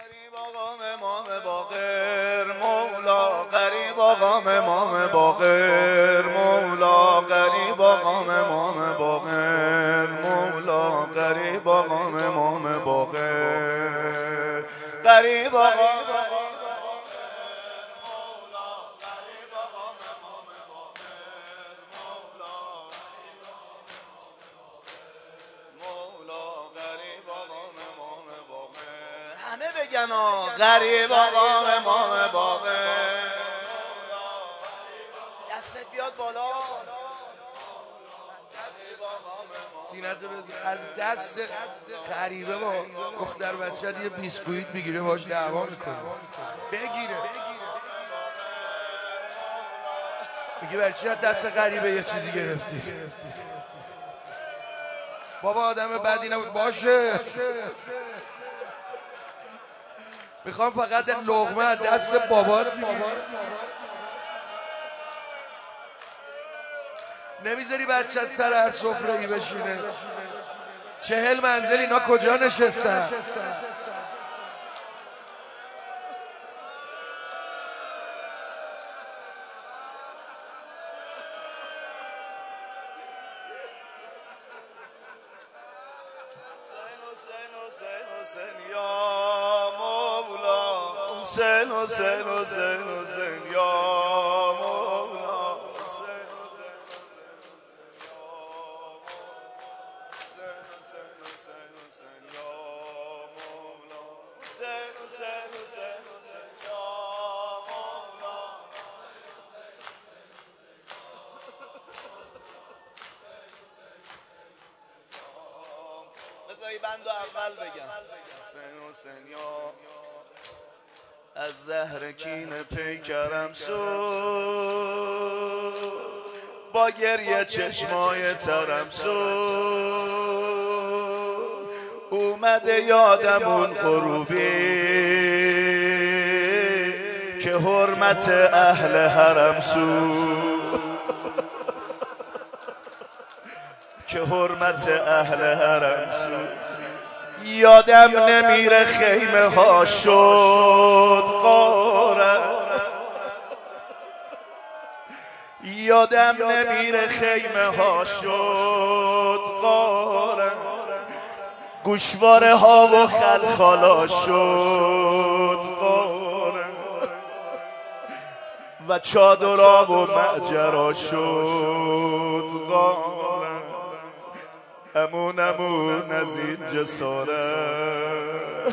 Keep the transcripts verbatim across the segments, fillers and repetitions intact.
آقام امام باقر مولا غریب آقام امام باقر مولا غریب آقام امام باقر مولا غریب آقام امام باقر غریب آقام همه بگن غریب آقام امام باقر دستت بیاد بالا سینت از دست غریبه با دختر بچه یه بیسکویت میگیره باش دعوا میکنه بگیره میگه بچه دست غریبه یه چیزی گرفتی بابا آدم بدی نبود باشه میخوام فقط لقمه از دست بابات میگیری نمیذاری بچت سر هر سفره ای بشینه چهل منزل اینا کجا نشستن حسین حسین حسین حسین یا مولا حسین حسین حسین حسین حسین یا مولا حسین حسین حسین حسین یا مولا بذاری بندو اول بگم حسین حسین یا از زهر کین پیکرم سو با گریه چشمای ترم سو اومده یادم اون غروبی که حرمت اهل حرم سو که حرمت اهل حرم سو یادم نمیره خیمه ها شد غارم یادم نمیره خیمه ها شد غارم گوشواره ها و خلخالا شد غارم و چادرها و معجرا شد غارم امون امون از این جسارت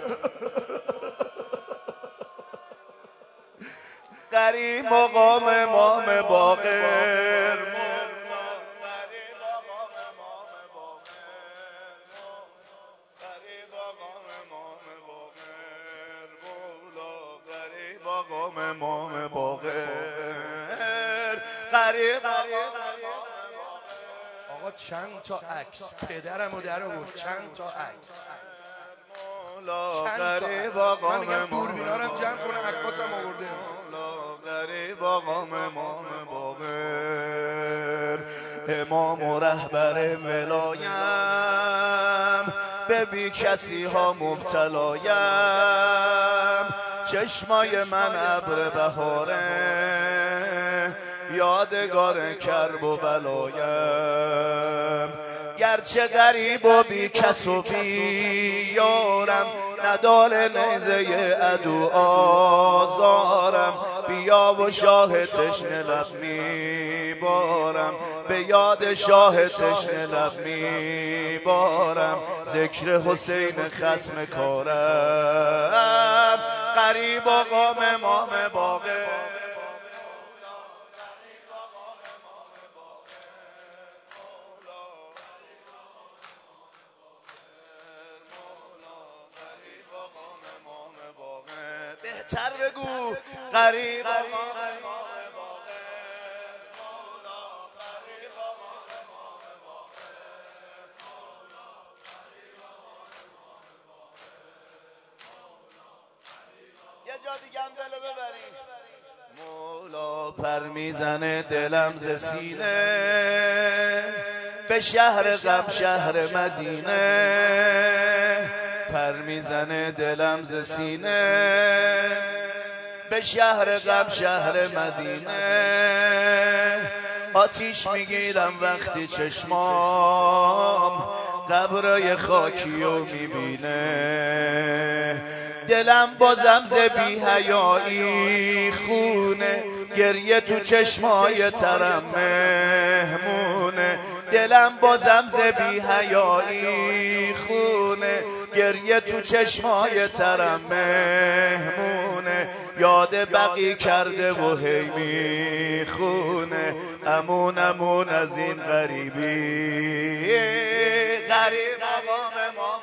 غریب آقام امام باقر غریب آقام امام باقر غریب آقام امام باقر مولا غریب آقام امام باقر غریب آقا چند تا عکس پدرمو در آورد چند تا عکس غریب آقام من دوربینارم جمع کنه عکاسم آورده غریب آقام امام باقر امام و رهبر ولایم به بی کسی ها مبتلایم چشمای من ابر بهاره یادگار کرب و بلایم گرچه غریب و بی کس و بی یارم ندال نیزه عدو آزارم بیا و شاه تشنه لب میبارم به یاد شاه تشنه لب میبارم ذکر حسین ختم کارم غریب آقام امام باقر بهتر بگو غریب آقام امام باقر مولا غریب آقام امام باقر مولا غریب آقام امام باقر یه جا دیگه هم دلو ببریم مولا پر میزنه دلم ز سینه به شهر غم شهر مدینه پر میزنه دلم ز سینه به شهر غم شهر مدینه آتیش میگیرم وقتی چشمام قبرای خاکی رو میبینه دلم بازم ز بی حیایی خونه گریه تو چشمای ترم مهمونه دلم بازم ز بی حیایی خونه گریه تو چشمای ترم مهمونه یاد بقی کرده و هی میخونه امون امون از این غریبی غریب مقام امام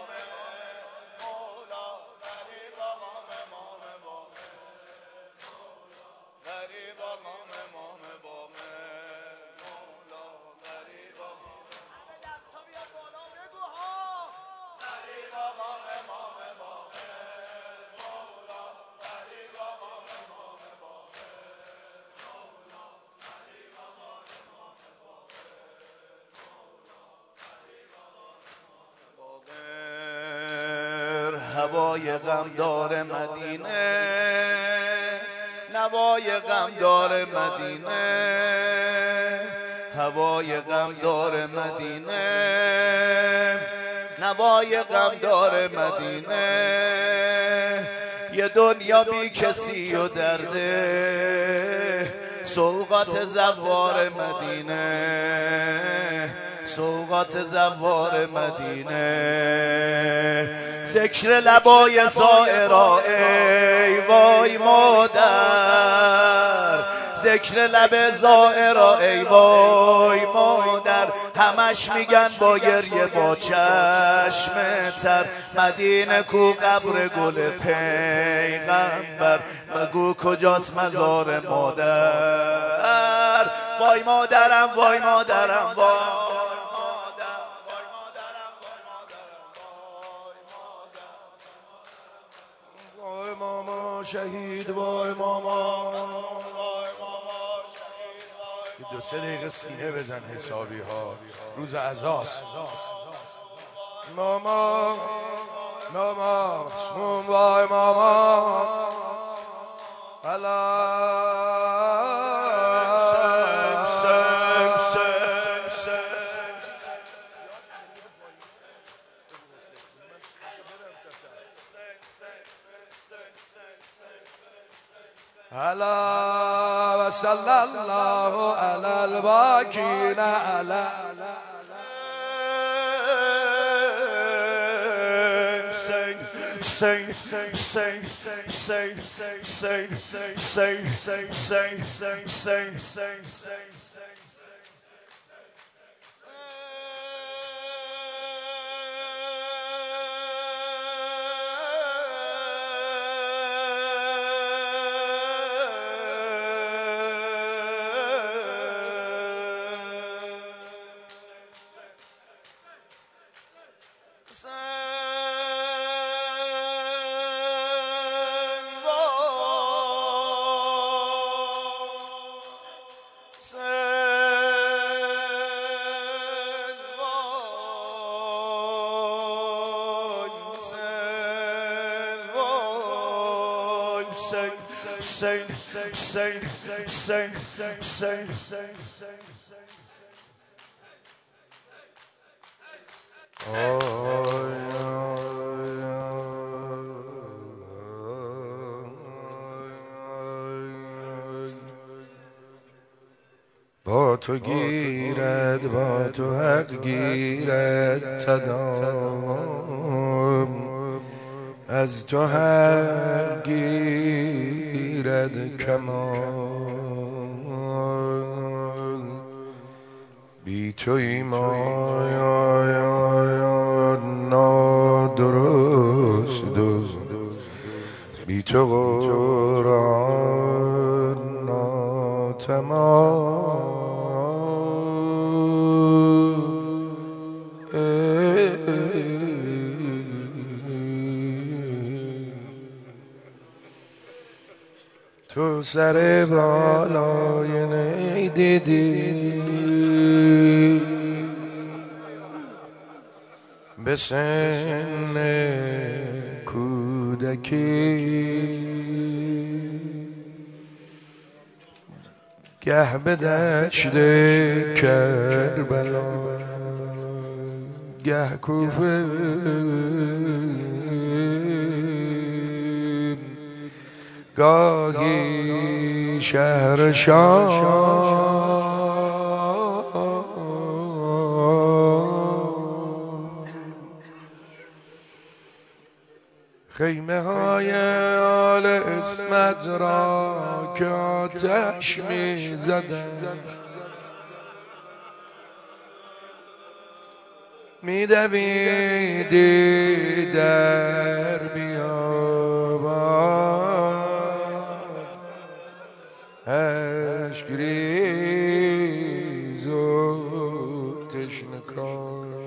هوای غم دار مدینه نوای غم دار مدینه هوای غم دار مدینه نوای غم دار مدینه یه دنیا بی کسی و درده سوغات زوار مدینه سوغات زوار مدینه ذکر لبای زائرا ای وای مادر ذکر لب زائرا ای وای مادر همش میگن با گریه با چشم تر مدینه کو قبر گل پیغمبر مگو کجاست مزار مادر وای مادرم وای مادرم وای شهید وای ماما دو سه دقیقه سینه بزن حسابی ها روز عزاست ماما ماما سمون وای ماما هلا وصلى الله على الباقين على sing sing sing sing sing sing sing sing sing sing sing, sing, sing, sing, sing, sing. با تو گیرد با تو حق گیرد تدام از تو حق گیرد کمال بی تو ایمان نادرست بی تو قرآن ناتمام تو سر بالای نیدیدی به سن کودکی گه به دشت کربلا گه کوفه گاهی شهر شام خیمه های آل اسمت را که آتش می زدن می دویدی در بیابان اشک ریز و تشنکان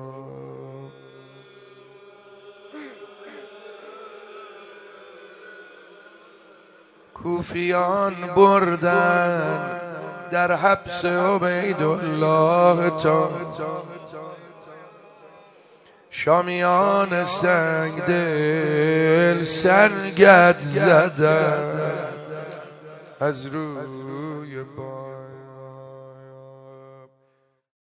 کوفیان بردن در حبس عبیدالله تا شامیان سنگ دل سرگرد زدن از روی بام